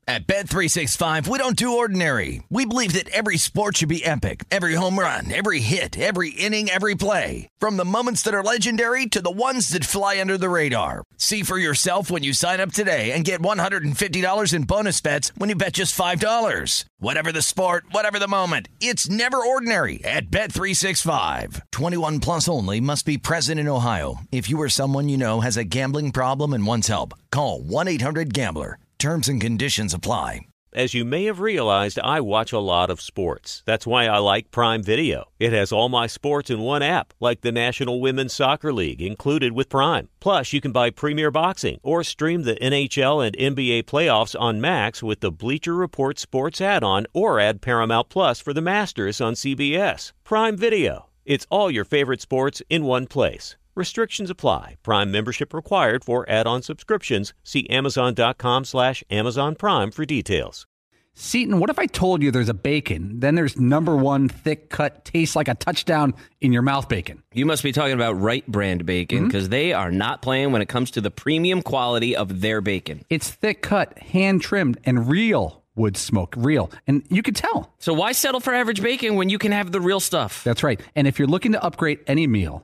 At Bet365, we don't do ordinary. We believe that every sport should be epic. Every home run, every hit, every inning, every play. From the moments that are legendary to the ones that fly under the radar. See for yourself when you sign up today and get $150 in bonus bets when you bet just $5. Whatever the sport, whatever the moment, it's never ordinary at Bet365. 21 plus only. Must be present in Ohio. If you or someone you know has a gambling problem and wants help, call 1-800-GAMBLER. Terms and conditions apply. As you may have realized, I watch a lot of sports. That's why I like Prime Video. It has all my sports in one app, like the National Women's Soccer League, included with Prime. Plus, you can buy Premier Boxing or stream the NHL and NBA playoffs on Max with the Bleacher Report Sports add-on, or add Paramount Plus for the Masters on CBS. Prime Video. It's all your favorite sports in one place. Restrictions apply. Prime membership required for add-on subscriptions. See Amazon.com/Amazon Prime for details. Seton, what if I told you there's a bacon, then there's number one thick cut, tastes like a touchdown in your mouth bacon? You must be talking about Wright Brand Bacon, because they are not playing when it comes to the premium quality of their bacon. It's thick cut, hand trimmed, and real wood smoke, real. And you could tell. So why settle for average bacon when you can have the real stuff? That's right. And if you're looking to upgrade any meal,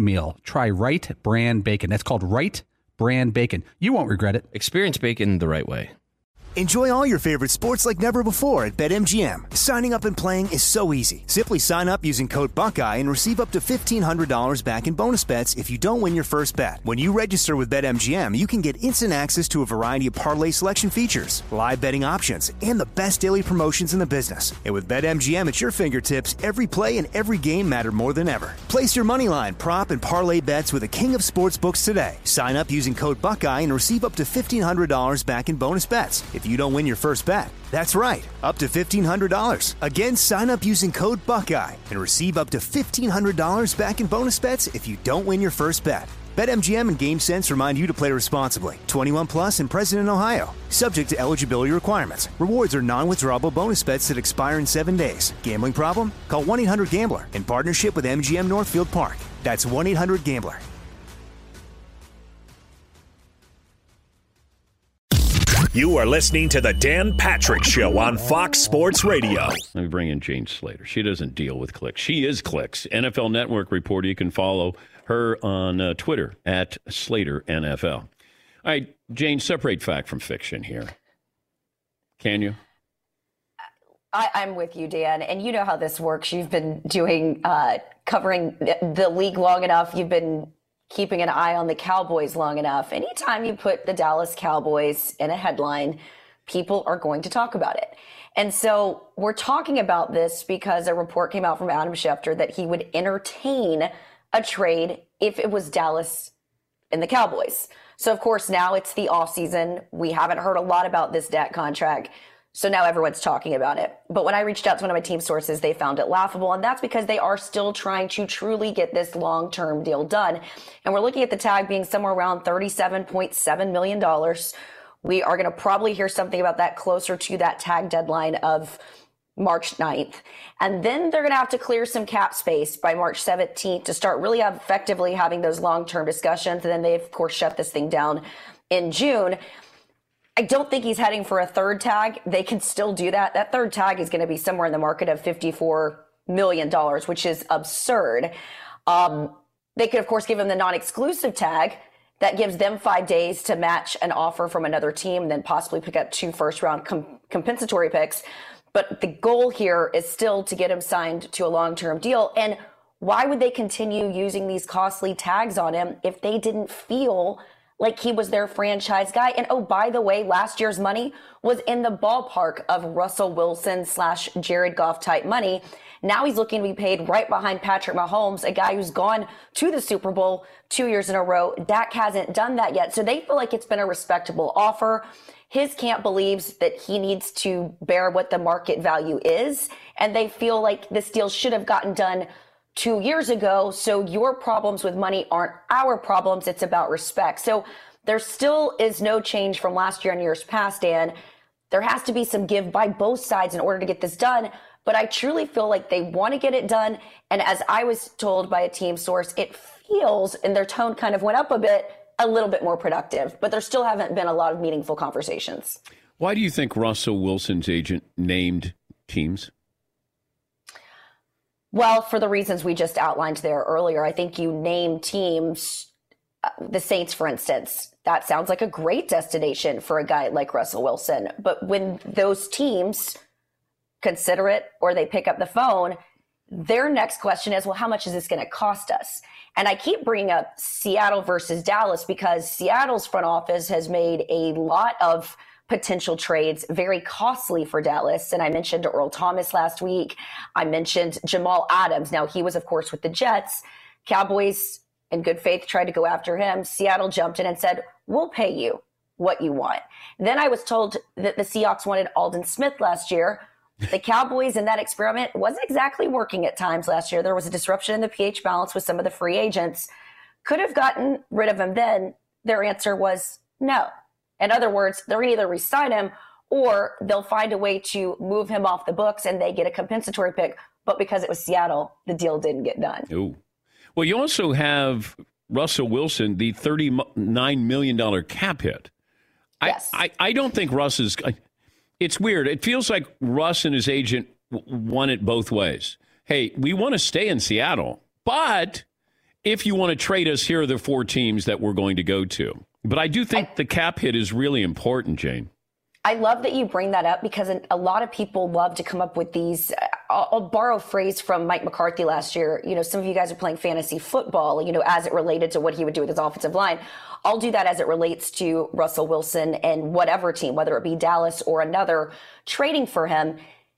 try Wright Brand Bacon. That's called Wright Brand Bacon. You won't regret it. Experience bacon the right way. Enjoy all your favorite sports like never before at BetMGM. Signing up and playing is so easy. Simply sign up using code Buckeye and receive up to $1,500 back in bonus bets if you don't win your first bet. When you register with BetMGM, you can get instant access to a variety of parlay selection features, live betting options, and the best daily promotions in the business. And with BetMGM at your fingertips, every play and every game matter more than ever. Place your moneyline, prop, and parlay bets with the king of sportsbooks today. Sign up using code Buckeye and receive up to $1,500 back in bonus bets if you don't win your first bet. That's right, up to $1,500. Again, sign up using code Buckeye and receive up to $1,500 back in bonus bets if you don't win your first bet. BetMGM and GameSense remind you to play responsibly. 21 plus and present in Ohio. Subject to eligibility requirements. Rewards are non-withdrawable bonus bets that expire in 7 days. Gambling problem? Call 1-800-GAMBLER in partnership with MGM Northfield Park. That's 1-800-GAMBLER. You are listening to the Dan Patrick Show on Fox Sports Radio. Let me bring in Jane Slater. She doesn't deal with clicks. She is clicks. NFL Network reporter. You can follow her on Twitter at Slater NFL. All right, Jane, separate fact from fiction here. Can you? I'm with you, Dan. And you know how this works. You've been doing covering the league long enough. You've been keeping an eye on the Cowboys long enough. Anytime you put the Dallas Cowboys in a headline, people are going to talk about it. And so we're talking about this because a report came out from Adam Schefter that he would entertain a trade if it was Dallas and the Cowboys. So, of course, now it's the offseason. We haven't heard a lot about this Dak contract. So now everyone's talking about it. But when I reached out to one of my team sources, they found it laughable. And that's because they are still trying to truly get this long-term deal done. And we're looking at the tag being somewhere around $37.7 million. We are going to probably hear something about that closer to that tag deadline of March 9th. And then they're going to have to clear some cap space by March 17th to start really effectively having those long-term discussions. And then they, of course, shut this thing down in June. I don't think he's heading for a third tag. They can still do that. That third tag is going to be somewhere in the market of $54 million, which is absurd. They could, of course, give him the non-exclusive tag. That gives them 5 days to match an offer from another team, then possibly pick up 2 first-round compensatory picks. But the goal here is still to get him signed to a long-term deal. And why would they continue using these costly tags on him if they didn't feel like he was their franchise guy? And oh, by the way, last year's money was in the ballpark of Russell Wilson / Jared Goff type money. Now he's looking to be paid right behind Patrick Mahomes, a guy who's gone to the Super Bowl 2 years in a row. Dak hasn't done that yet. So they feel like it's been a respectable offer. His camp believes that he needs to bear what the market value is. And they feel like this deal should have gotten done 2 years ago. So your problems with money aren't our problems. It's about respect. So there still is no change from last year and years past, Dan. There has to be some give by both sides in order to get this done. But I truly feel like they want to get it done. And as I was told by a team source, it feels, and their tone kind of went up a bit, a little bit more productive. But there still haven't been a lot of meaningful conversations. Why do you think Russell Wilson's agent named teams? Well, for the reasons we just outlined there earlier, I think you name teams, the Saints, for instance. That sounds like a great destination for a guy like Russell Wilson. But when those teams consider it or they pick up the phone, their next question is, well, how much is this going to cost us? And I keep bringing up Seattle versus Dallas because Seattle's front office has made a lot of potential trades very costly for Dallas. And I mentioned Earl Thomas last week. I mentioned Jamal Adams. Now, he was, of course, with the Jets. Cowboys, in good faith, tried to go after him. Seattle jumped in and said, we'll pay you what you want. Then I was told that the Seahawks wanted Aldon Smith last year. The Cowboys in that experiment wasn't exactly working at times last year. There was a disruption in the pH balance with some of the free agents. Could have gotten rid of him then. Their answer was no. In other words, they're going to either re-sign him or they'll find a way to move him off the books and they get a compensatory pick. But because it was Seattle, the deal didn't get done. Ooh. Well, you also have Russell Wilson, the $39 million cap hit. Yes. I don't think Russ is... It's weird. It feels like Russ and his agent want it both ways. Hey, we want to stay in Seattle, but if you want to trade us, here are the 4 teams that we're going to go to. But I do think the cap hit is really important, Jane. I love that you bring that up because a lot of people love to come up with these. I'll borrow a phrase from Mike McCarthy last year. You know, some of you guys are playing fantasy football, you know, as it related to what he would do with his offensive line. I'll do that as it relates to Russell Wilson and whatever team, whether it be Dallas or another, trading for him.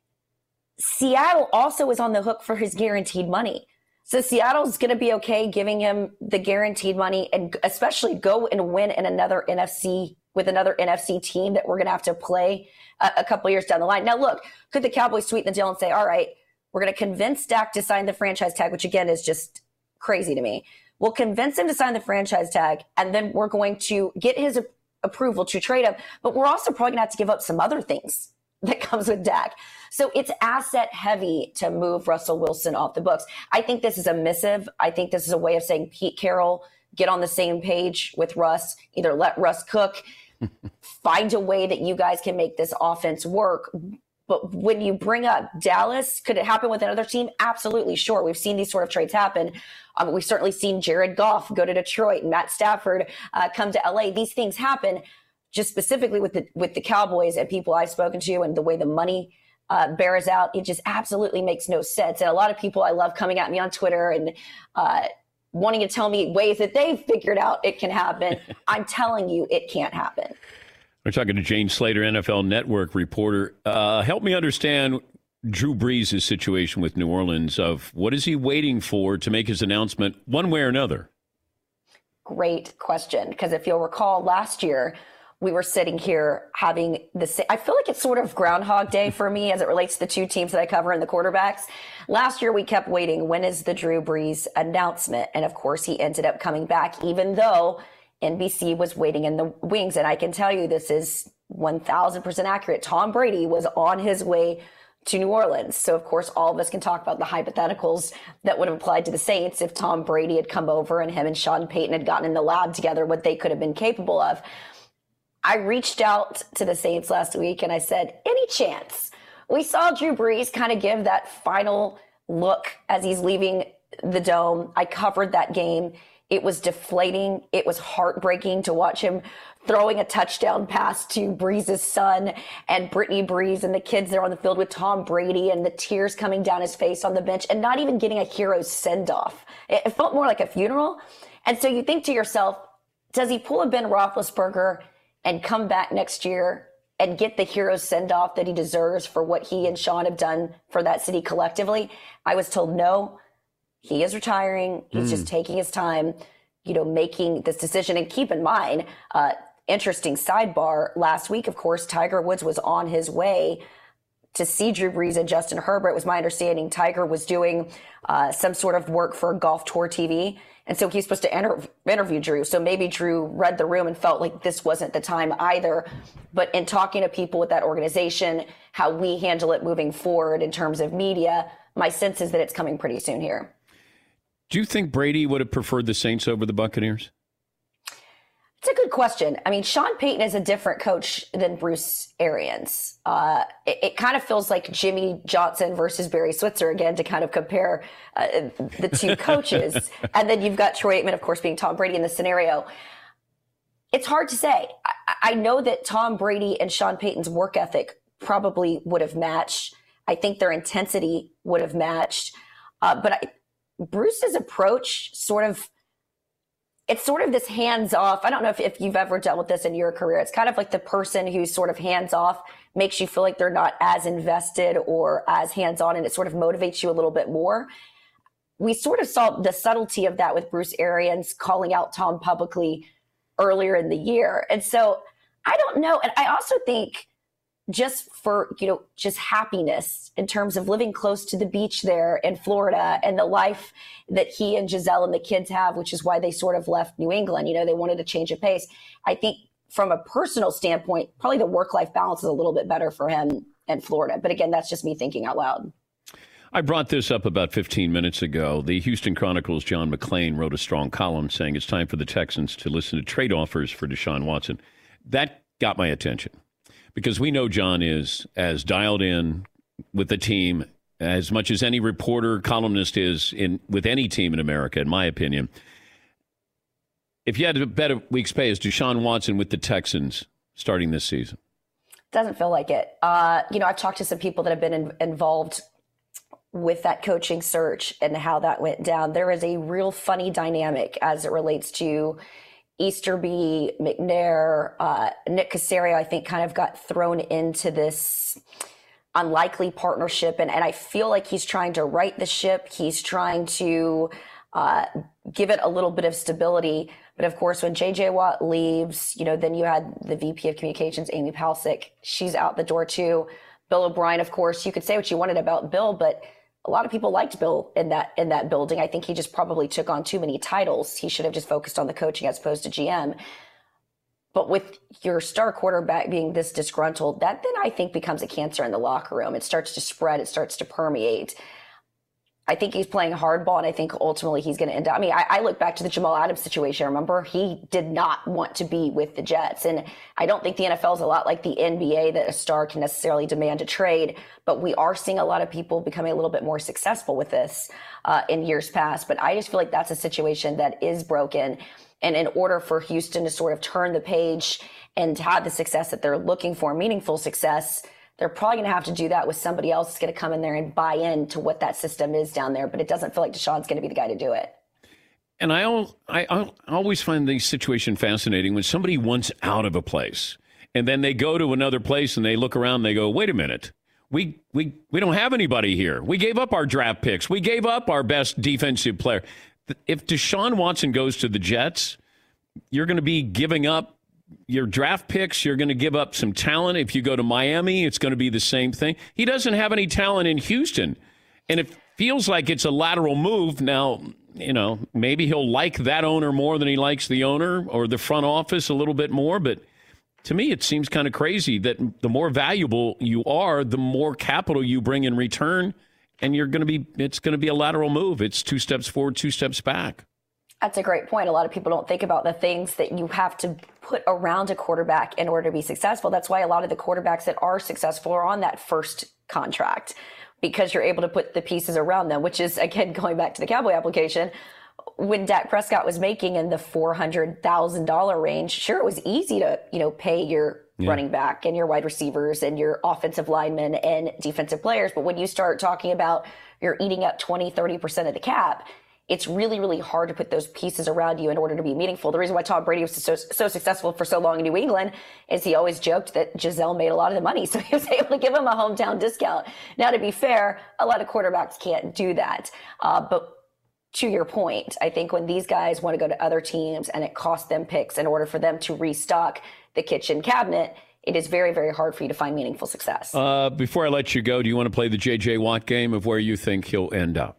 Seattle also is on the hook for his guaranteed money. So Seattle's going to be okay giving him the guaranteed money and especially go and win in another NFC with another NFC team that we're going to have to play a couple years down the line. Now, look, could the Cowboys sweeten the deal and say, all right, we're going to convince Dak to sign the franchise tag, which again is just crazy to me. We'll convince him to sign the franchise tag, and then we're going to get his approval to trade him. But we're also probably going to have to give up some other things that comes with Dak. So it's asset heavy to move Russell Wilson off the books. I think this is a missive. I think this is a way of saying, Pete Carroll, get on the same page with Russ. Either let Russ cook, find a way that you guys can make this offense work. But when you bring up Dallas, could it happen with another team? Absolutely, sure. We've seen these sort of trades happen. We've certainly seen Jared Goff go to Detroit and Matt Stafford come to LA. These things happen. Just specifically with the Cowboys and people I've spoken to and the way the money bears out, it just absolutely makes no sense. And a lot of people I love coming at me on Twitter and wanting to tell me ways that they've figured out it can happen. I'm telling you, it can't happen. We're talking to Jane Slater, NFL Network reporter. Help me understand Drew Brees' situation with New Orleans. Of what is he waiting for to make his announcement one way or another? Great question. Because if you'll recall last year, we were sitting here having I feel like it's sort of Groundhog Day for me as it relates to the 2 teams that I cover and the quarterbacks. Last year, we kept waiting. When is the Drew Brees announcement? And of course, he ended up coming back, even though NBC was waiting in the wings. And I can tell you this is 1,000% accurate. Tom Brady was on his way to New Orleans. So, of course, all of us can talk about the hypotheticals that would have applied to the Saints if Tom Brady had come over and him and Sean Payton had gotten in the lab together, what they could have been capable of. I reached out to the Saints last week and I said, any chance? We saw Drew Brees kind of give that final look as he's leaving the Dome. I covered that game. It was deflating. It was heartbreaking to watch him throwing a touchdown pass to Brees' son and Brittany Brees and the kids there on the field with Tom Brady and the tears coming down his face on the bench and not even getting a hero's send-off. It felt more like a funeral. And so you think to yourself, does he pull a Ben Roethlisberger and come back next year and get the hero send-off that he deserves for what he and Sean have done for that city collectively? I was told no, he is retiring. He's just taking his time, making this decision. And keep in mind, interesting sidebar, last week, of course, Tiger Woods was on his way to see Drew Brees and Justin Herbert. It was my understanding Tiger was doing some sort of work for Golf Tour TV. And so he's supposed to interview Drew. So maybe Drew read the room and felt like this wasn't the time either. But in talking to people with that organization, how we handle it moving forward in terms of media, my sense is that it's coming pretty soon here. Do you think Brady would have preferred the Saints over the Buccaneers? It's a good question. I mean, Sean Payton is a different coach than Bruce Arians. It kind of feels like Jimmy Johnson versus Barry Switzer again to kind of compare the two coaches. And then you've got Troy Aikman, of course, being Tom Brady in the scenario. It's hard to say. I know that Tom Brady and Sean Payton's work ethic probably would have matched. I think their intensity would have matched. But Bruce's approach it's sort of this hands-off. I don't know if you've ever dealt with this in your career. It's kind of like the person who's sort of hands-off makes you feel like they're not as invested or as hands-on, and it sort of motivates you a little bit more. We sort of saw the subtlety of that with Bruce Arians calling out Tom publicly earlier in the year. And so I don't know. And I also think just for, just happiness in terms of living close to the beach there in Florida and the life that he and Giselle and the kids have, which is why they sort of left New England. They wanted to change of pace. I think from a personal standpoint, probably the work-life balance is a little bit better for him in Florida. But again, that's just me thinking out loud. I brought this up about 15 minutes ago. The Houston Chronicle's John McClain wrote a strong column saying it's time for the Texans to listen to trade offers for Deshaun Watson. That got my attention. Because we know John is as dialed in with the team as much as any reporter, columnist is with any team in America, in my opinion. If you had to bet a week's pay, is Deshaun Watson with the Texans starting this season? Doesn't feel like it. I've talked to some people that have been involved with that coaching search and how that went down. There is a real funny dynamic as it relates to Easterby, McNair, Nick Caserio, I think, kind of got thrown into this unlikely partnership. And I feel like he's trying to right the ship. He's trying to give it a little bit of stability. But of course, when J.J. Watt leaves, then you had the VP of Communications, Amy Palcic. She's out the door too. Bill O'Brien, of course, you could say what you wanted about Bill, but a lot of people liked Bill in that building. I think he just probably took on too many titles. He should have just focused on the coaching as opposed to GM. But with your star quarterback being this disgruntled, that then I think becomes a cancer in the locker room. It starts to spread. It starts to permeate. I think he's playing hardball, and I think ultimately he's going to end up. I mean, I look back to the Jamal Adams situation. Remember, he did not want to be with the Jets. And I don't think the NFL is a lot like the NBA that a star can necessarily demand a trade. But we are seeing a lot of people becoming a little bit more successful with this in years past. But I just feel like that's a situation that is broken. And in order for Houston to sort of turn the page and to have the success that they're looking for, meaningful success, they're probably going to have to do that with somebody else that's going to come in there and buy in to what that system is down there. But it doesn't feel like Deshaun's going to be the guy to do it. And I always find the situation fascinating when somebody wants out of a place and then they go to another place and they look around and they go, wait a minute, we don't have anybody here. We gave up our draft picks. We gave up our best defensive player. If Deshaun Watson goes to the Jets, you're going to be giving up your draft picks. You're going to give up some talent. If you go to Miami, it's going to be the same thing. He doesn't have any talent in Houston. And it feels like it's a lateral move. Now, maybe he'll like that owner more than he likes the owner or the front office a little bit more. But to me, it seems kind of crazy that the more valuable you are, the more capital you bring in return. And it's going to be a lateral move. It's 2 steps forward, 2 steps back. That's a great point. A lot of people don't think about the things that you have to put around a quarterback in order to be successful. That's why a lot of the quarterbacks that are successful are on that first contract, because you're able to put the pieces around them, which is, again, going back to the Cowboy application. When Dak Prescott was making in the $400,000 range, sure, it was easy to, pay your running back and your wide receivers and your offensive linemen and defensive players. But when you start talking about you're eating up 20, 30% of the cap, it's really, really hard to put those pieces around you in order to be meaningful. The reason why Tom Brady was so successful for so long in New England is he always joked that Giselle made a lot of the money, so he was able to give him a hometown discount. Now, to be fair, a lot of quarterbacks can't do that. But to your point, I think when these guys want to go to other teams and it costs them picks in order for them to restock the kitchen cabinet, it is very, very hard for you to find meaningful success. Before I let you go, do you want to play the J.J. Watt game of where you think he'll end up?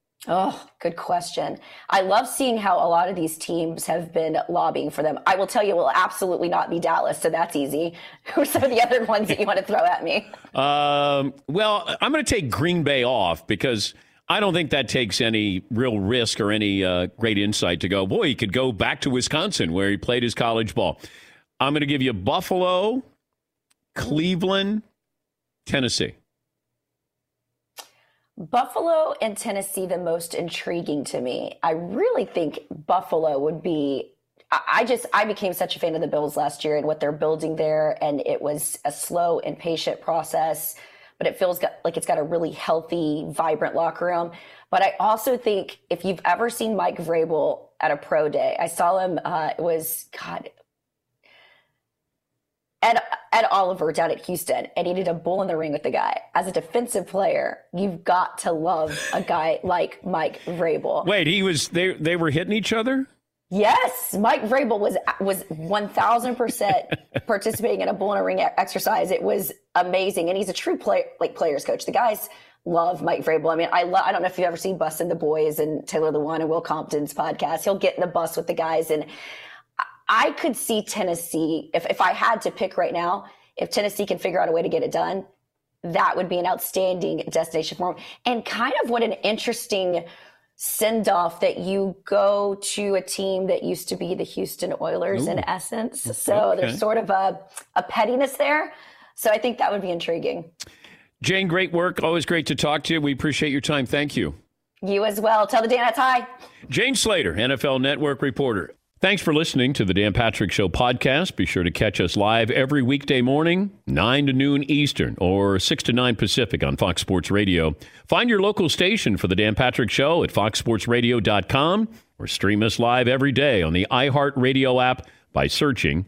Oh, good question. I love seeing how a lot of these teams have been lobbying for them. I will tell you, it will absolutely not be Dallas, so that's easy. Who are some of the other ones that you want to throw at me? Well, I'm going to take Green Bay off because I don't think that takes any real risk or any great insight to go, boy, he could go back to Wisconsin where he played his college ball. I'm going to give you Buffalo, Cleveland, Tennessee. Buffalo and Tennessee, the most intriguing to me. I really think Buffalo would be. I became such a fan of the Bills last year and what they're building there, and it was a slow and patient process, but it feels like it's got a really healthy, vibrant locker room. But I also think if you've ever seen Mike Vrabel at a pro day, I saw him. It was Ed Oliver down at Houston, and he did a bull in the ring with the guy. As a defensive player, you've got to love a guy like Mike Vrabel. Wait, they were hitting each other? Yes, Mike Vrabel was 1,000% participating in a bull in a ring exercise. It was amazing, and he's a true players coach. The guys love Mike Vrabel. I mean, I don't know if you've ever seen Bustin' the Boys and Taylor Lewan and Will Compton's podcast. He'll get in the bus with the guys, and I could see Tennessee, if I had to pick right now, if Tennessee can figure out a way to get it done, that would be an outstanding destination for them. And kind of what an interesting send-off that you go to a team that used to be the Houston Oilers in essence. So there's sort of a pettiness there. So I think that would be intriguing. Jane, great work. Always great to talk to you. We appreciate your time. Thank you. You as well. Tell the Danettes hi. Jane Slater, NFL Network reporter. Thanks for listening to the Dan Patrick Show podcast. Be sure to catch us live every weekday morning, 9 to noon Eastern or 6 to 9 Pacific on Fox Sports Radio. Find your local station for the Dan Patrick Show at foxsportsradio.com or stream us live every day on the iHeartRadio app by searching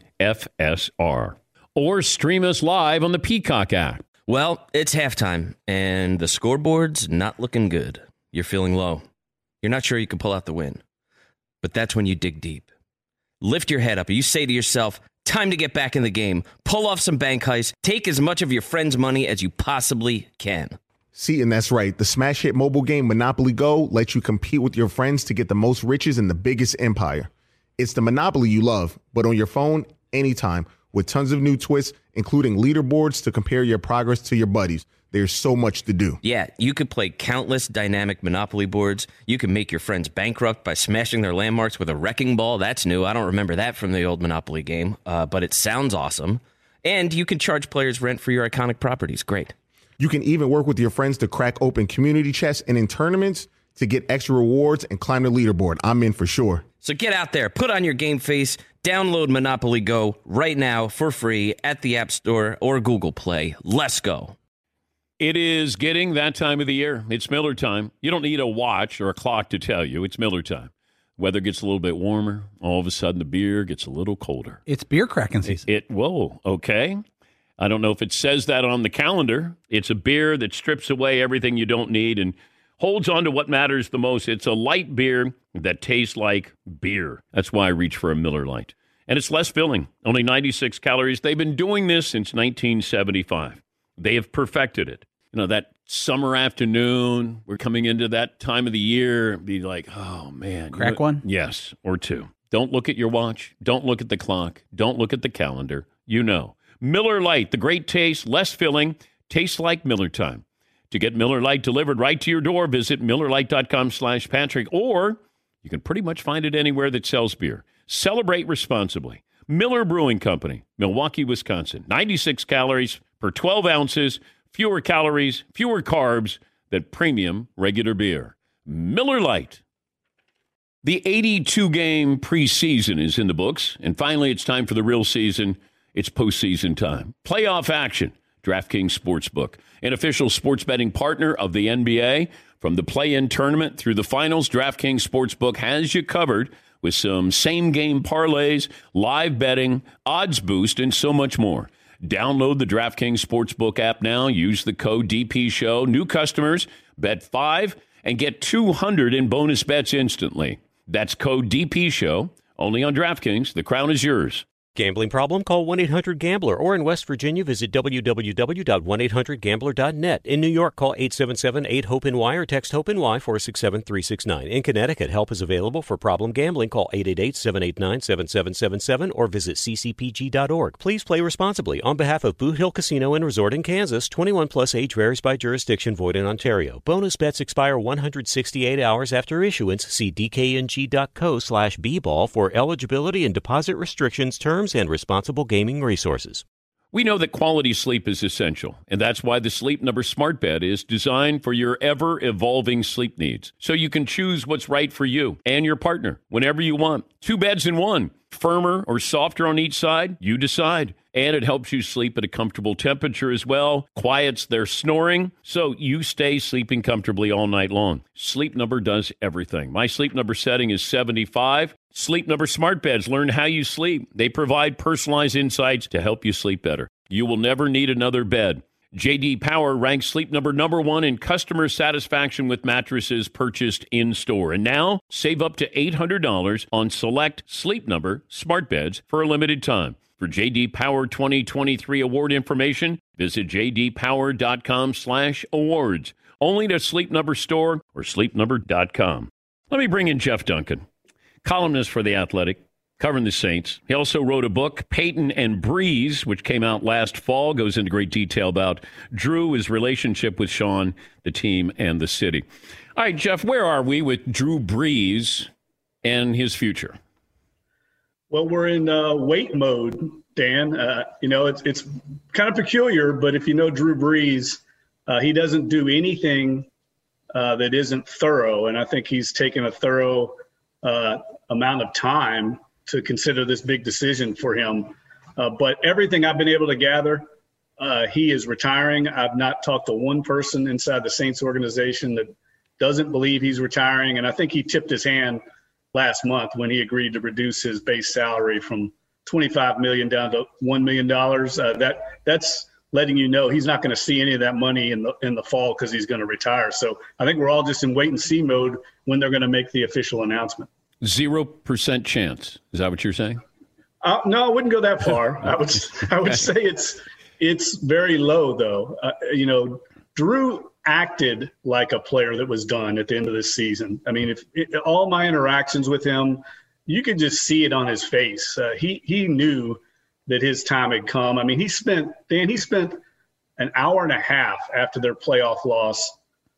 FSR. Or stream us live on the Peacock app. Well, it's halftime, and the scoreboard's not looking good. You're feeling low. You're not sure you can pull out the win. But that's when you dig deep. Lift your head up. You say to yourself, time to get back in the game. Pull off some bank heists. Take as much of your friend's money as you possibly can. See, and that's right. The smash hit mobile game Monopoly Go lets you compete with your friends to get the most riches in the biggest empire. It's the Monopoly you love, but on your phone, anytime, with tons of new twists, including leaderboards to compare your progress to your buddies. There's so much to do. Yeah, you could play countless dynamic Monopoly boards. You can make your friends bankrupt by smashing their landmarks with a wrecking ball. That's new. I don't remember that from the old Monopoly game, but it sounds awesome. And you can charge players rent for your iconic properties. Great. You can even work with your friends to crack open community chests and in tournaments to get extra rewards and climb the leaderboard. I'm in for sure. So get out there, put on your game face, download Monopoly Go right now for free at the App Store or Google Play. Let's go. It is getting that time of the year. It's Miller time. You don't need a watch or a clock to tell you. It's Miller time. Weather gets a little bit warmer. All of a sudden, the beer gets a little colder. It's beer cracking season. Whoa, okay. I don't know if it says that on the calendar. It's a beer that strips away everything you don't need and holds on to what matters the most. It's a light beer that tastes like beer. That's why I reach for a Miller Lite. And it's less filling, only 96 calories. They've been doing this since 1975. They have perfected it. You know, that summer afternoon, we're coming into that time of the year, be like, oh, man. Crack one? Yes, or two. Don't look at your watch. Don't look at the clock. Don't look at the calendar. You know. Miller Lite, the great taste, less filling, tastes like Miller time. To get Miller Lite delivered right to your door, visit MillerLite.com/Patrick, or you can pretty much find it anywhere that sells beer. Celebrate responsibly. Miller Brewing Company, Milwaukee, Wisconsin. 96 calories per 12 ounces, fewer calories, fewer carbs than premium regular beer. Miller Lite. The 82-game preseason is in the books, and finally it's time for the real season. It's postseason time. Playoff action. DraftKings Sportsbook, an official sports betting partner of the NBA. From the play-in tournament through the finals, DraftKings Sportsbook has you covered with some same-game parlays, live betting, odds boost, and so much more. Download the DraftKings Sportsbook app now. Use the code DPSHOW. New customers, bet $5 and get $200 in bonus bets instantly. That's code DPSHOW, only on DraftKings. The crown is yours. Gambling problem? Call 1-800-GAMBLER. Or in West Virginia, visit www.1800gambler.net. In New York, call 877-8-HOPE-NY or text HOPE-NY 467-369. In Connecticut, help is available for problem gambling. Call 888-789-7777 or visit ccpg.org. Please play responsibly. On behalf of Boot Hill Casino and Resort in Kansas, 21 plus age varies by jurisdiction, void in Ontario. Bonus bets expire 168 hours after issuance. See dkng.co/bball for eligibility and deposit restrictions, terms, and responsible gaming resources. We know that quality sleep is essential, and that's why the Sleep Number Smart Bed is designed for your ever-evolving sleep needs, so you can choose what's right for you and your partner whenever you want. 2 beds in one, firmer or softer on each side, you decide. And it helps you sleep at a comfortable temperature as well, quiets their snoring, so you stay sleeping comfortably all night long. Sleep Number does everything. My Sleep Number setting is 75. Sleep Number Smart Beds learn how you sleep. They provide personalized insights to help you sleep better. You will never need another bed. J.D. Power ranks Sleep Number #1 in customer satisfaction with mattresses purchased in-store. And now, save up to $800 on select Sleep Number Smart Beds for a limited time. For J.D. Power 2023 award information, visit jdpower.com/awards. Only to Sleep Number store or sleepnumber.com. Let me bring in Jeff Duncan, columnist for The Athletic, covering the Saints. He also wrote a book, Peyton and Breeze, which came out last fall, goes into great detail about Drew, his relationship with Sean, the team, and the city. All right, Jeff, where are we with Drew Brees and his future? Well, we're in wait mode, Dan. It's kind of peculiar, but if you know Drew Brees, he doesn't do anything that isn't thorough. And I think he's taken a thorough amount of time to consider this big decision for him. But everything I've been able to gather, he is retiring. I've not talked to one person inside the Saints organization that doesn't believe he's retiring. And I think he tipped his hand last month when he agreed to reduce his base salary from $25 million down to $1 million. That's letting you know he's not going to see any of that money in the fall because he's going to retire. So I think we're all just in wait and see mode when they're going to make the official announcement. 0% chance. Is that what you're saying? No, I wouldn't go that far. I would say it's very low though. Drew acted like a player that was done at the end of this season. I mean, all my interactions with him, you could just see it on his face. He knew that his time had come. I mean, he spent an hour and a half after their playoff loss,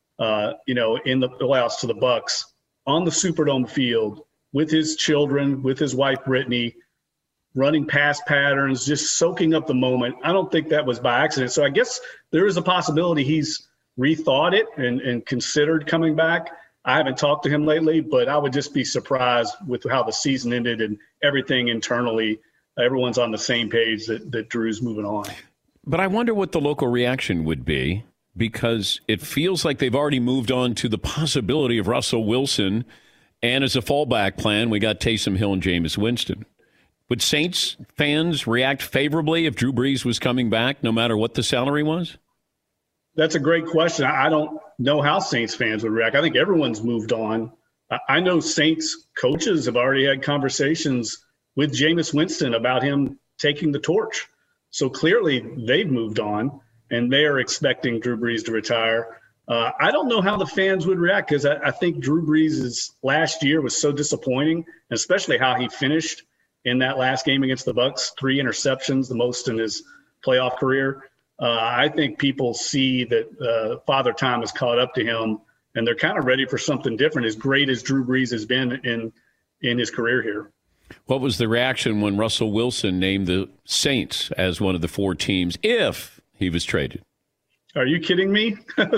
in the playoffs to the Bucs on the Superdome field with his children, with his wife, Brittany, running pass patterns, just soaking up the moment. I don't think that was by accident. So I guess there is a possibility he's rethought it and considered coming back. I haven't talked to him lately, but I would just be surprised with how the season ended and everything internally. Everyone's on the same page that Drew's moving on. But I wonder what the local reaction would be, because it feels like they've already moved on to the possibility of Russell Wilson. And as a fallback plan, we got Taysom Hill and Jameis Winston. Would Saints fans react favorably if Drew Brees was coming back, no matter what the salary was? That's a great question. I don't know how Saints fans would react. I think everyone's moved on. I know Saints coaches have already had conversations with Jameis Winston about him taking the torch. So clearly they've moved on, and they are expecting Drew Brees to retire. I don't know how the fans would react, because I think Drew Brees' last year was so disappointing, especially how he finished in that last game against the Bucs, 3 interceptions, the most in his playoff career. I think people see that Father Time has caught up to him, and they're kind of ready for something different, as great as Drew Brees has been in his career here. What was the reaction when Russell Wilson named the Saints as one of the 4 teams if he was traded? Are you kidding me?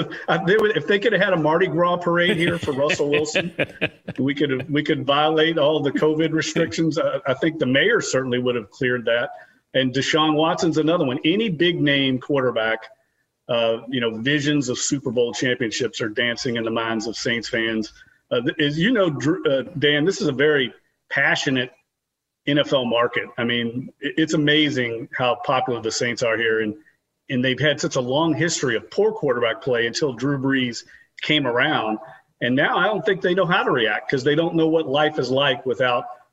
If they could have had a Mardi Gras parade here for Russell Wilson, we could violate all the COVID restrictions. I think the mayor certainly would have cleared that. And Deshaun Watson's another one. Any big name quarterback, visions of Super Bowl championships are dancing in the minds of Saints fans. As you know, Dan, this is a very passionate NFL market. I mean, it's amazing how popular the Saints are here. And they've had such a long history of poor quarterback play until Drew Brees came around. And now I don't think they know how to react, because they don't know what life is like without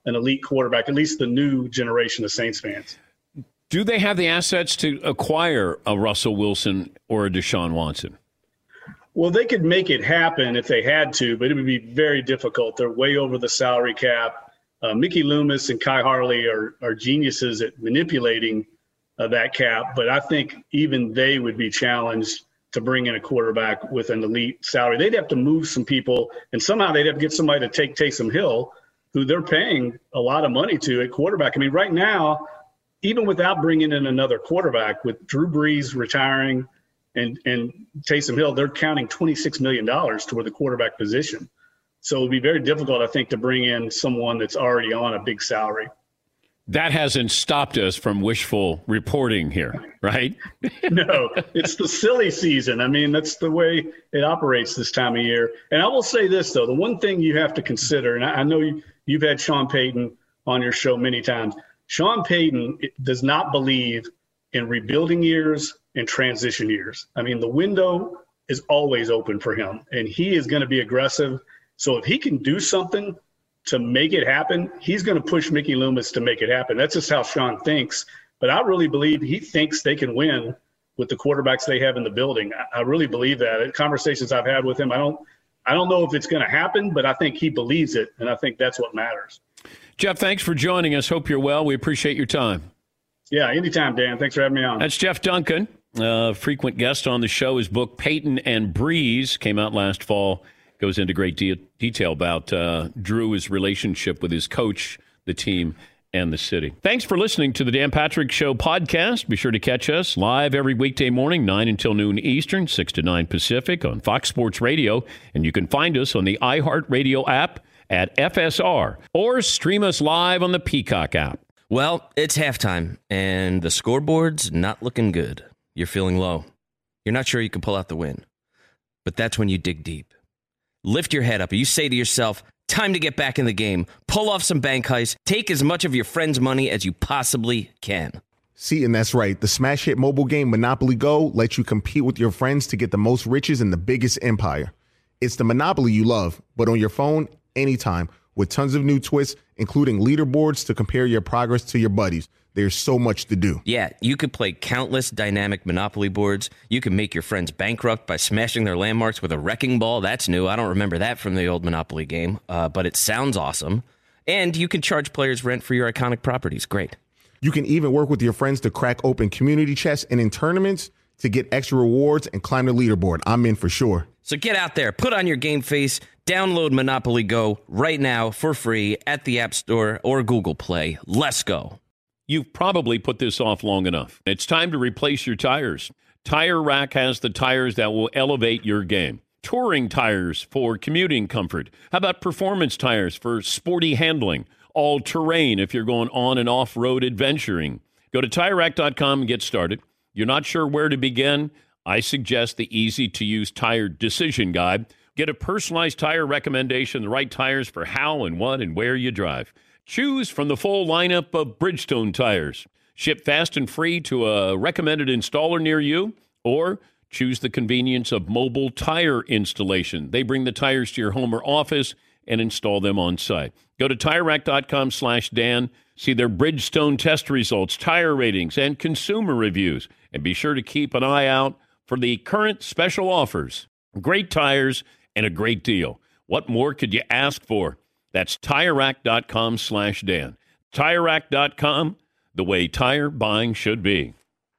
an elite quarterback, at least the new generation of Saints fans. Do they have the assets to acquire a Russell Wilson or a Deshaun Watson? Well, they could make it happen if they had to, but it would be very difficult. They're way over the salary cap. Mickey Loomis and Kai Harley are geniuses at manipulating that cap, but I think even they would be challenged to bring in a quarterback with an elite salary. They'd have to move some people, and somehow they'd have to get somebody to take Taysom Hill, who they're paying a lot of money to at quarterback. I mean, right now, even without bringing in another quarterback, with Drew Brees retiring and Taysom Hill, they're counting $26 million toward the quarterback position. So it would be very difficult, I think, to bring in someone that's already on a big salary. That hasn't stopped us from wishful reporting here, right? No, it's the silly season. I mean, that's the way it operates this time of year. And I will say this, though, the one thing you have to consider, and I know you've had Sean Payton on your show many times. Sean Payton does not believe in rebuilding years and transition years. I mean, the window is always open for him, and he is going to be aggressive. So if he can do something to make it happen, he's going to push Mickey Loomis to make it happen. That's just how Sean thinks. But I really believe he thinks they can win with the quarterbacks they have in the building. I really believe that. In conversations I've had with him, I don't know if it's going to happen, but I think he believes it, and I think that's what matters. Jeff, thanks for joining us. Hope you're well. We appreciate your time. Yeah, anytime, Dan. Thanks for having me on. That's Jeff Duncan, frequent guest on the show. His book, Peyton and Breeze, came out last fall. Goes into great detail about Drew's relationship with his coach, the team, and the city. Thanks for listening to the Dan Patrick Show podcast. Be sure to catch us live every weekday morning, 9 until noon Eastern, 6 to 9 Pacific on Fox Sports Radio. And you can find us on the iHeartRadio app at FSR or stream us live on the Peacock app. Well, it's halftime, and the scoreboard's not looking good. You're feeling low. You're not sure you can pull out the win. But that's when you dig deep. Lift your head up and you say to yourself, time to get back in the game. Pull off some bank heists. Take as much of your friend's money as you possibly can. See, and that's right. The smash hit mobile game Monopoly Go lets you compete with your friends to get the most riches in the biggest empire. It's the Monopoly you love, but on your phone, anytime, with tons of new twists, including leaderboards to compare your progress to your buddies. There's so much to do. Yeah, you could play countless dynamic Monopoly boards. You can make your friends bankrupt by smashing their landmarks with a wrecking ball. That's new. I don't remember that from the old Monopoly game, but it sounds awesome. And you can charge players rent for your iconic properties. Great. You can even work with your friends to crack open community chests and in tournaments to get extra rewards and climb the leaderboard. I'm in for sure. So get out there, put on your game face, download Monopoly Go right now for free at the App Store or Google Play. Let's go. You've probably put this off long enough. It's time to replace your tires. Tire Rack has the tires that will elevate your game. Touring tires for commuting comfort. How about performance tires for sporty handling? All-terrain if you're going on and off-road adventuring. Go to TireRack.com and get started. You're not sure where to begin? I suggest the easy-to-use tire decision guide. Get a personalized tire recommendation, the right tires for how and what and where you drive. Choose from the full lineup of Bridgestone tires. Ship fast and free to a recommended installer near you, or choose the convenience of mobile tire installation. They bring the tires to your home or office and install them on site. Go to TireRack.com/Dan. See their Bridgestone test results, tire ratings, and consumer reviews. And be sure to keep an eye out for the current special offers. Great tires and a great deal. What more could you ask for? That's TireRack.com/Dan. TireRack.com, the way tire buying should be.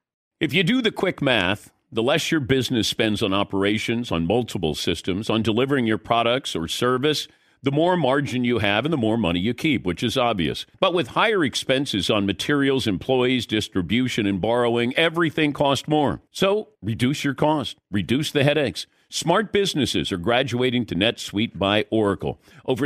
If you do the quick math, the less your business spends on operations, on multiple systems, on delivering your products or service, the more margin you have and the more money you keep, which is obvious. But with higher expenses on materials, employees, distribution, and borrowing, everything costs more. So reduce your cost, reduce the headaches. Smart businesses are graduating to NetSuite by Oracle. Over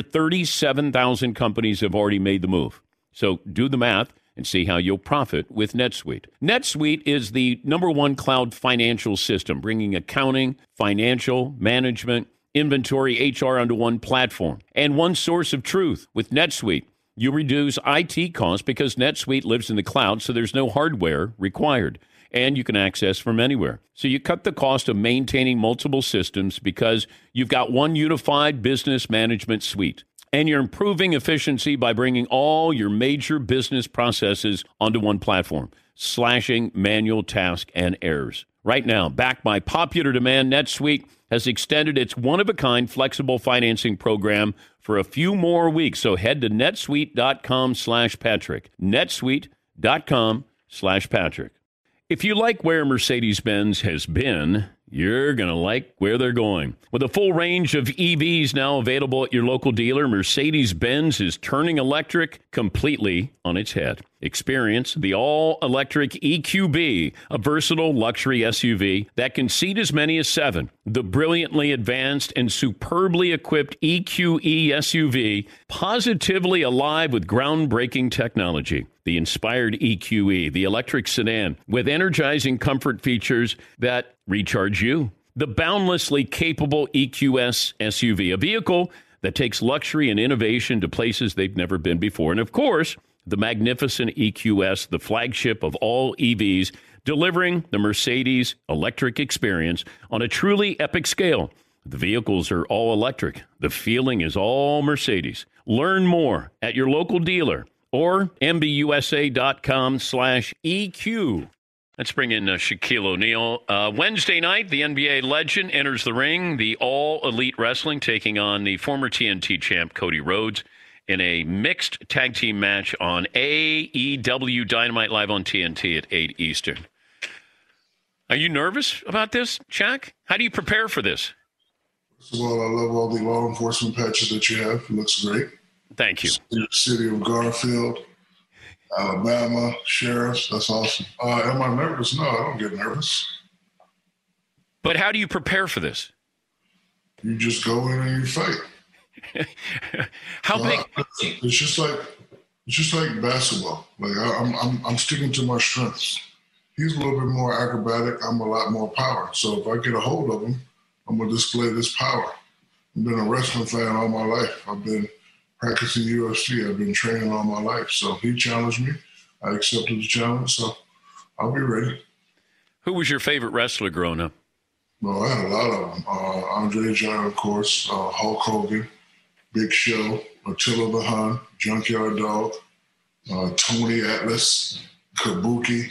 37,000 companies have already made the move. So do the math and see how you'll profit with NetSuite. NetSuite is the #1 cloud financial system, bringing accounting, financial, management, inventory, HR onto one platform and one source of truth. With NetSuite, you reduce IT costs because NetSuite lives in the cloud, so there's no hardware required. And you can access from anywhere. So you cut the cost of maintaining multiple systems because you've got one unified business management suite. And you're improving efficiency by bringing all your major business processes onto one platform, slashing manual tasks and errors. Right now, backed by popular demand, NetSuite has extended its one-of-a-kind flexible financing program for a few more weeks. So head to netsuite.com/Patrick. netsuite.com/Patrick. If you like where Mercedes-Benz has been, you're going to like where they're going. With a full range of EVs now available at your local dealer, Mercedes-Benz is turning electric completely on its head. Experience the all-electric EQB, a versatile luxury SUV that can seat as many as 7. The brilliantly advanced and superbly equipped EQE SUV, positively alive with groundbreaking technology. The inspired EQE, the electric sedan, with energizing comfort features that recharge you. The boundlessly capable EQS SUV, a vehicle that takes luxury and innovation to places they've never been before. And of course, the magnificent EQS, the flagship of all EVs, delivering the Mercedes electric experience on a truly epic scale. The vehicles are all electric. The feeling is all Mercedes. Learn more at your local dealer or mbusa.com/EQ. Let's bring in Shaquille O'Neal. Wednesday night, the NBA legend enters the ring, the All-Elite Wrestling, taking on the former TNT champ Cody Rhodes in a mixed tag team match on AEW Dynamite live on TNT at 8 Eastern. Are you nervous about this, Shaq? How do you prepare for this? First of all, I love all the law enforcement patches that you have. It looks great. Thank you. City of Garfield, Alabama, sheriffs. That's awesome. Am I nervous? No, I don't get nervous. But how do you prepare for this? You just go in and you fight. How big? It's just like basketball. Like I'm sticking to my strengths. He's a little bit more acrobatic. I'm a lot more power. So if I get a hold of him, I'm gonna display this power. I've been a wrestling fan all my life. I've been practicing UFC. I've been training all my life. So he challenged me. I accepted the challenge. So I'll be ready. Who was your favorite wrestler growing up? Well, I had a lot of them. Andre the Giant, of course. Hulk Hogan, Big Show, Attila the Hun, Junkyard Dog, Tony Atlas, Kabuki,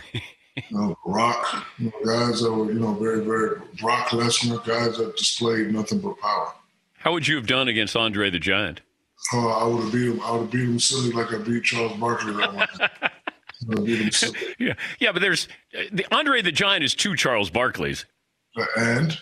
Rock. Guys that were, very, very Brock Lesnar. Guys that displayed nothing but power. How would you have done against Andre the Giant? I would have beat him. I would have beat him silly like I beat Charles Barkley that one. I beat him silly. Yeah, but there's the Andre the Giant is 2 Charles Barkleys. And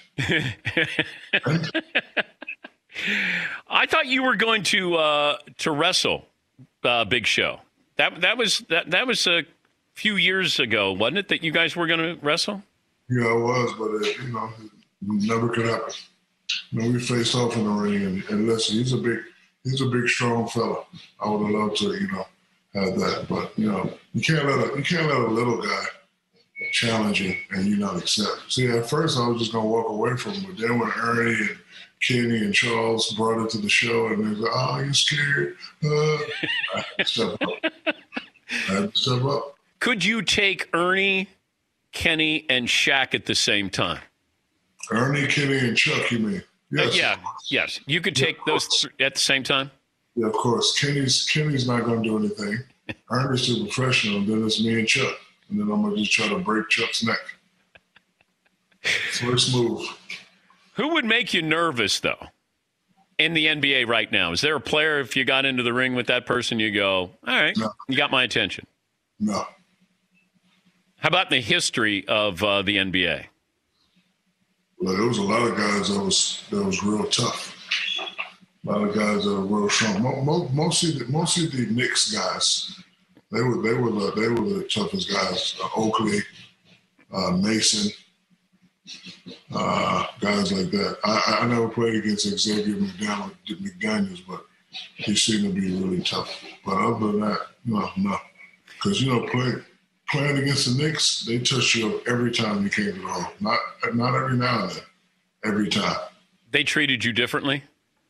I thought you were going to wrestle Big Show. That was a few years ago, wasn't it? That you guys were going to wrestle? Yeah, I was, but it never could happen. We faced off in the ring, and listen, he's a big, strong fella. I would have loved to, have that, but you can't let a little guy challenge you and you not accept. See, at first I was just gonna walk away from him, but then when Ernie and Kenny and Charles brought it to the show, and they was like, "Oh, you scared?" I had to step up. Could you take Ernie, Kenny, and Shaq at the same time? Ernie, Kenny, and Chuck, you mean? Yes. Yes. You could take those at the same time? Yeah, of course. Kenny's not going to do anything. Ernie's too professional, and then it's me and Chuck. And then I'm going to just try to break Chuck's neck. First move. Who would make you nervous, though, in the NBA right now? Is there a player, if you got into the ring with that person, you go, all right, You got my attention? No. How about the history of the NBA? Well, there was a lot of guys that was real tough. A lot of guys that were real strong. Mostly the Knicks guys. They were the toughest guys. Oakley, Mason, guys like that. I never played against Xavier McDaniels, but he seemed to be really tough. But other than that, no. Because playing against the Knicks, they touched you every time you came to the hole. Not every now and then, every time. They treated you differently?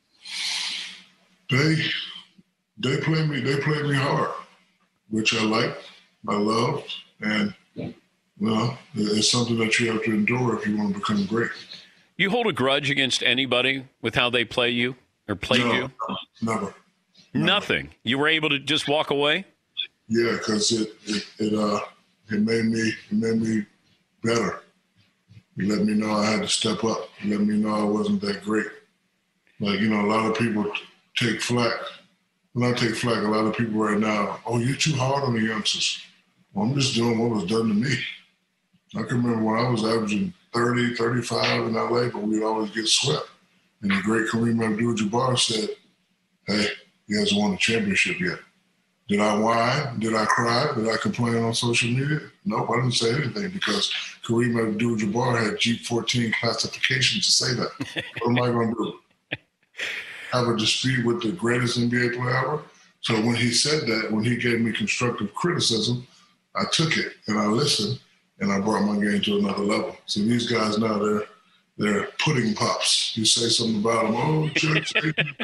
They played me hard, which I liked, I loved, and it's something that you have to endure if you want to become great. You hold a grudge against anybody with how they play you? or played you? Never. Nothing. You were able to just walk away? Yeah, because it made me better. It let me know I had to step up. It let me know I wasn't that great. Like, a lot of people take flack. When I take flack, a lot of people right now, oh, you're too hard on the youngsters. Well, I'm just doing what was done to me. I can remember when I was averaging 30, 35 in LA, but we'd always get swept. And the great Kareem Abdul-Jabbar said, hey, he hasn't won a championship yet. Did I whine? Did I cry? Did I complain on social media? Nope, I didn't say anything because Kareem Abdul-Jabbar had G14 classification to say that. What am I going to do? Have a dispute with the greatest NBA player ever? So when he said that, when he gave me constructive criticism, I took it and I listened and I brought my game to another level. So these guys now, they're pudding pops. You say something about them, oh, church.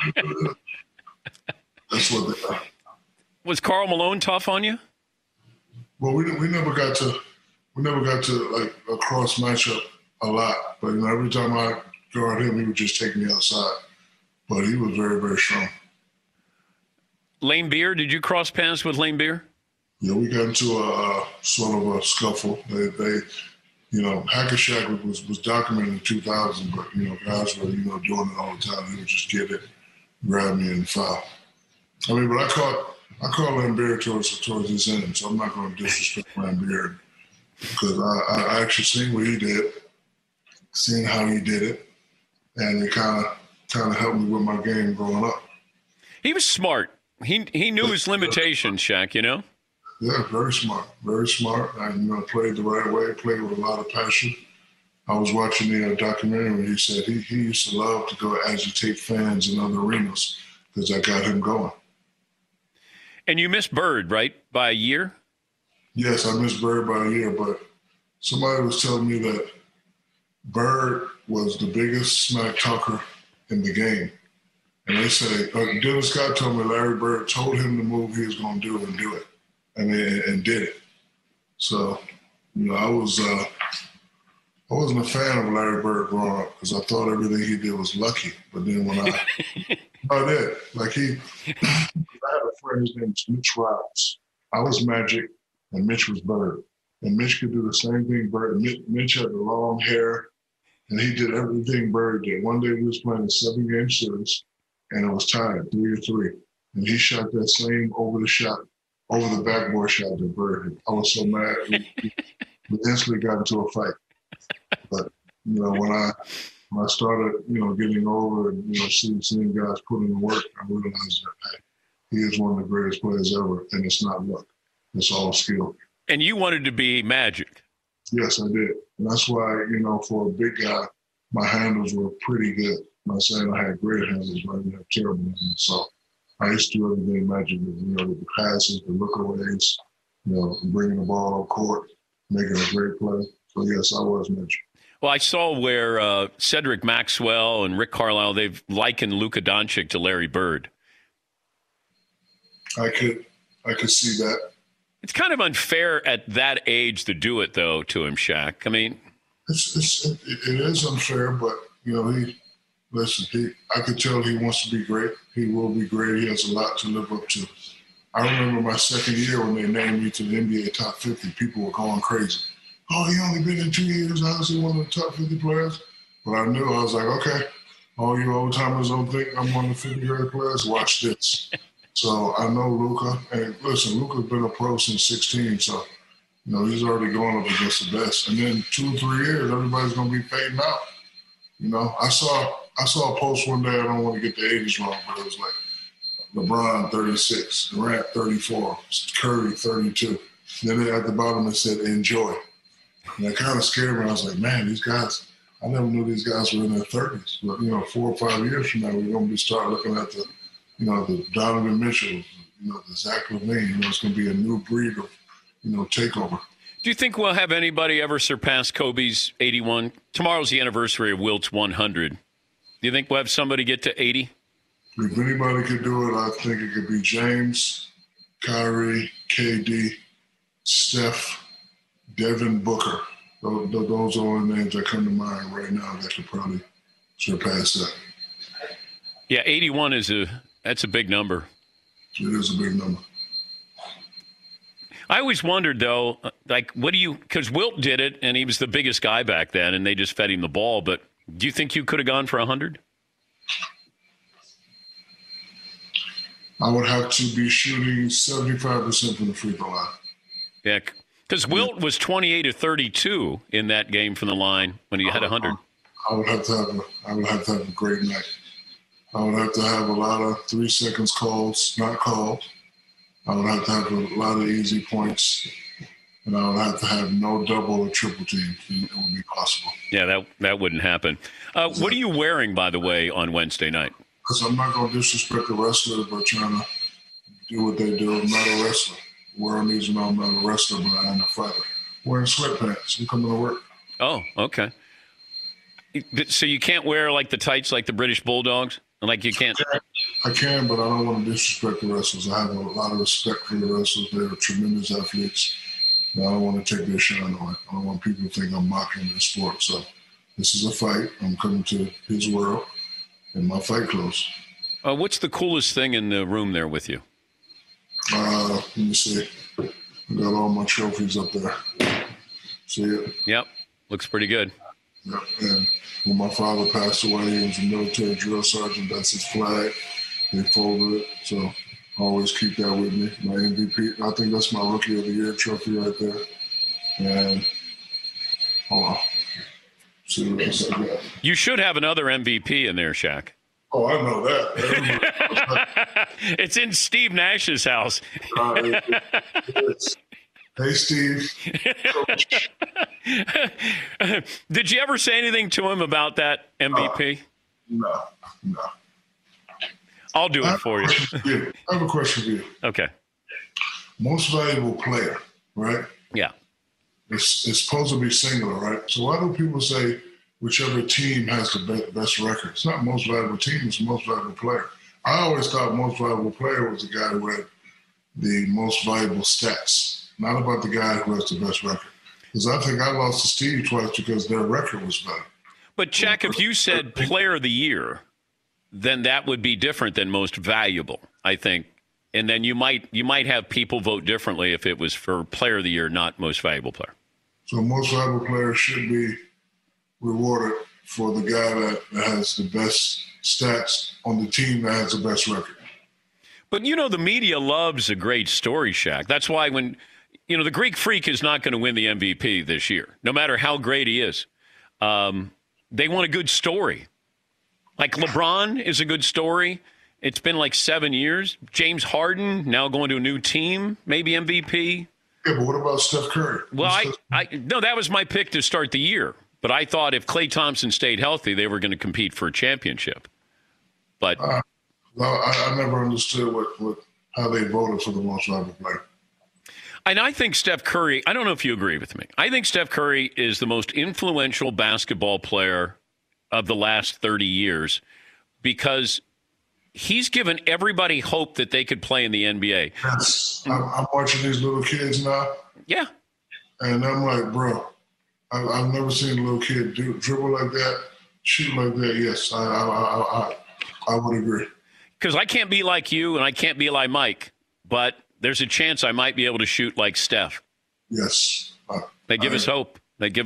That's what they are. Was Karl Malone tough on you? Well, we never got to like a cross matchup a lot. But every time I guard him, he would just take me outside. But he was very, very strong. Lane Beer, did you cross paths with Lane Beer? Yeah, we got into a sort of a scuffle. They Hack-a-Shaq was documented in 2000, but guys were doing it all the time. They would just get it, grab me, and foul. I mean, but I caught Lane Beer towards his end, so I'm not going to disrespect Lane Beer because I actually seen what he did, seen how he did it, and it kind of helped me with my game growing up. He was smart. He knew his limitations, Shaq, Yeah, very smart. Very smart. And played the right way, played with a lot of passion. I was watching the documentary where he said he used to love to go agitate fans in other arenas because that got him going. And you missed Bird, right, by a year? Yes, I missed Bird by a year, but somebody was telling me that Bird was the biggest smack talker in the game. And they say, Dennis Scott told me Larry Bird told him the move he was going to do and do it. And did it. So, I wasn't a fan of Larry Bird growing up because I thought everything he did was lucky. But then when I did, like I had a friend, his name was Mitch Rouse. I was Magic and Mitch was Bird. And Mitch could do the same thing Bird. Mitch had the long hair and he did everything Bird did. One day we was playing a 7-game series and it was tied 3-3. And he shot that same over the backboard shot that Bird had. I was so mad. We instantly got into a fight. But, when I started, getting over and, seeing guys put in the work, I realized that, hey, he is one of the greatest players ever, and it's not luck. It's all skill. And you wanted to be Magic. Yes, I did. And that's why, for a big guy, my handles were pretty good. I'm not saying I had great handles, but I didn't have terrible handles. So I used to do everything Magic did, the passes, the lookaways, bringing the ball up court, making a great play. So, yes, I was Magic. Well, I saw where Cedric Maxwell and Rick Carlisle, they've likened Luka Doncic to Larry Bird. I could see that. It's kind of unfair at that age to do it, though, to him, Shaq. I mean, it is unfair, but, I could tell he wants to be great. He will be great. He has a lot to live up to. I remember my second year when they named me to the NBA Top 50, people were going crazy. Oh, he only been in 2 years. How is he one of the top 50 players? But I knew, I was like, okay, all you old timers don't think I'm one of the 50 great players. Watch this. So I know Luka. And listen, Luka's been a pro since 16. So, he's already going up against the best. And then 2 or 3 years, everybody's going to be fading out. I saw a post one day. I don't want to get the ages wrong, but it was like LeBron 36, Durant 34, Curry 32. Then at the bottom it said enjoy. And that kind of scared me. I was like, man, these guys, I never knew these guys were in their 30s. But, 4 or 5 years from now, we're going to be start looking at the Donovan Mitchell, the Zach LaVine. It's going to be a new breed of, takeover. Do you think we'll have anybody ever surpass Kobe's 81? Tomorrow's the anniversary of Wilt's 100. Do you think we'll have somebody get to 80? If anybody could do it, I think it could be James, Kyrie, KD, Steph, Devin Booker. Those are all the names that come to mind right now that could probably surpass that. Yeah, 81 that's a big number. It is a big number. I always wondered, though, because Wilt did it, and he was the biggest guy back then, and they just fed him the ball. But do you think you could have gone for 100? I would have to be shooting 75% from the free throw line. Yeah, because Wilt was 28 of 32 in that game from the line when he had 100. I would have to have a great night. I would have to have a lot of 3 seconds calls, not called. I would have to have a lot of easy points, and I would have to have no double or triple team. It would be possible. Yeah, that wouldn't happen. What are you wearing, by the way, on Wednesday night? Because I'm not going to disrespect the wrestlers by trying to do what they do. I'm not a wrestler. World needs to know I'm not a wrestler, but I am a fighter. Wearing sweatpants. I'm coming to work. Oh, okay. So you can't wear like the tights like the British Bulldogs? Like you can't? I can, but I don't want to disrespect the wrestlers. I have a lot of respect for the wrestlers. They're tremendous athletes. And I don't want to take their shine away. I don't want people to think I'm mocking their sport. So this is a fight. I'm coming to his world in my fight clothes. What's the coolest thing in the room there with you? Let me see. I got all my trophies up there. See it? Yep. Looks pretty good. Yep. And when my father passed away, he was a military drill sergeant. That's his flag. They folded it. So I always keep that with me. My MVP, I think that's my Rookie of the Year trophy right there. And hold on. See what else I got. You should have another MVP in there, Shaq. Oh, I know that. It's in Steve Nash's house. Hey, Steve. Did you ever say anything to him about that MVP? No. I'll do it for you. I have a question for you. Okay. Most valuable player, right? Yeah. It's supposed to be singular, right? So why do people say whichever team has the best record? It's not most valuable team, it's most valuable player. I always thought most valuable player was the guy who had the most valuable stats, not about the guy who has the best record. Because I think I lost to Steve twice because their record was better. But, Shaq, if you said player of the year, then that would be different than most valuable, I think. And then you might have people vote differently if it was for player of the year, not most valuable player. So most valuable player should be rewarded for the guy that has the best stats on the team that has the best record. But, the media loves a great story, Shaq. That's why when, the Greek Freak is not going to win the MVP this year, no matter how great he is. They want a good story. Like LeBron is a good story. It's been like 7 years. James Harden now going to a new team, maybe MVP. Yeah, but what about Steph Curry? Well, no, that was my pick to start the year. But I thought if Klay Thompson stayed healthy, they were going to compete for a championship. But I never understood how they voted for the most valuable player. And I think Steph Curry, I don't know if you agree with me. I think Steph Curry is the most influential basketball player of the last 30 years because he's given everybody hope that they could play in the NBA. Yes. I'm watching these little kids now. Yeah. And I'm like, bro, I've never seen a little kid dribble like that, shoot like that. Yes, I would agree. Because I can't be like you and I can't be like Mike, but there's a chance I might be able to shoot like Steph. Yes. They give us hope.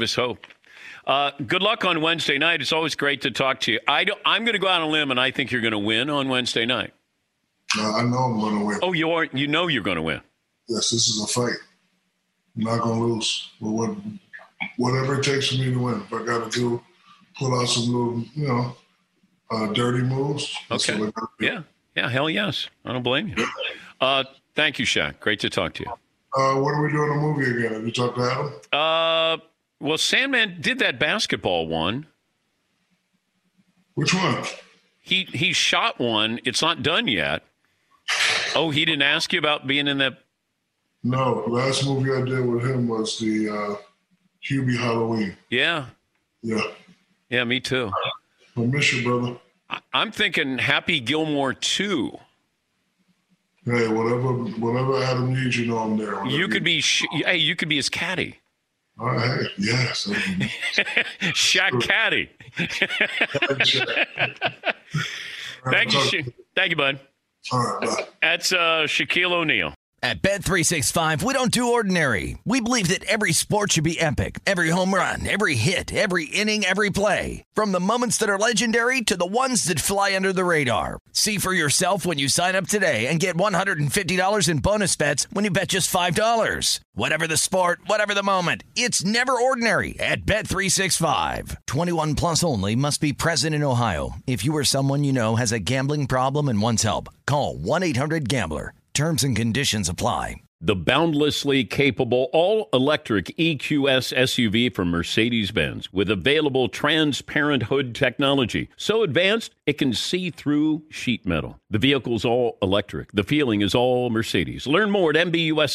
Good luck on Wednesday night. It's always great to talk to you. I'm going to go out on a limb, and I think you're going to win on Wednesday night. I know I'm going to win. Oh, you are? You know you're going to win. Yes, this is a fight. I'm not going to lose. But whatever it takes for me to win. If I got to pull out some little, dirty moves. Okay. Yeah, hell yes. I don't blame you. Thank you, Shaq. Great to talk to you. What are we doing a movie again? Have you talked to Adam? Well, Sandman did that basketball one. Which one? He shot one. It's not done yet. Oh, he didn't ask you about being in that? No. Last movie I did with him was the Hubie Halloween. Yeah. Yeah. Yeah, me too. I miss you, brother. I'm thinking Happy Gilmore 2. Hey, whatever Adam needs, I'm there. You could be you could be his caddy. All right. Yes. Shaq caddy. Thank you, bud. All right, bye. That's Shaquille O'Neal. At Bet365, we don't do ordinary. We believe that every sport should be epic. Every home run, every hit, every inning, every play. From the moments that are legendary to the ones that fly under the radar. See for yourself when you sign up today and get $150 in bonus bets when you bet just $5. Whatever the sport, whatever the moment, it's never ordinary at Bet365. 21 plus only. Must be present in Ohio. If you or someone you know has a gambling problem and wants help, call 1-800-GAMBLER. Terms and conditions apply. The boundlessly capable all-electric EQS SUV from Mercedes-Benz with available transparent hood technology. So advanced, it can see through sheet metal. The vehicle's all electric. The feeling is all Mercedes. Learn more at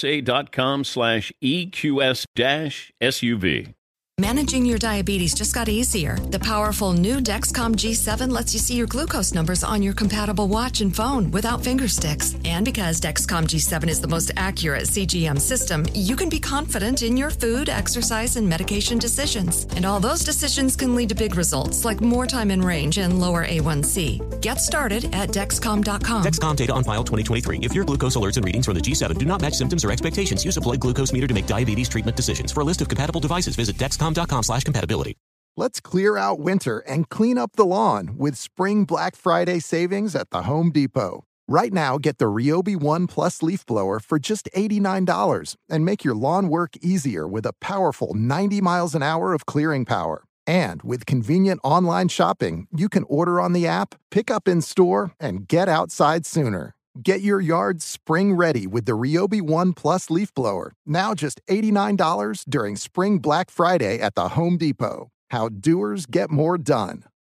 MBUSA.com/EQS-SUV. Managing your diabetes just got easier. The powerful new Dexcom G7 lets you see your glucose numbers on your compatible watch and phone without finger sticks. And because Dexcom G7 is the most accurate CGM system, you can be confident in your food, exercise, and medication decisions. And all those decisions can lead to big results like more time in range and lower A1C. Get started at Dexcom.com. Dexcom data on file 2023. If your glucose alerts and readings from the G7 do not match symptoms or expectations, use a blood glucose meter to make diabetes treatment decisions. For a list of compatible devices, visit Dexcom.com/compatibility. Let's clear out winter and clean up the lawn with Spring Black Friday savings at the Home Depot. Right now, get the Ryobi One Plus leaf blower for just $89 and make your lawn work easier with a powerful 90 miles an hour of clearing power. And with convenient online shopping, you can order on the app, pick up in store, and get outside sooner. Get your yard spring ready with the Ryobi One Plus leaf blower. Now just $89 during Spring Black Friday at the Home Depot. How doers get more done.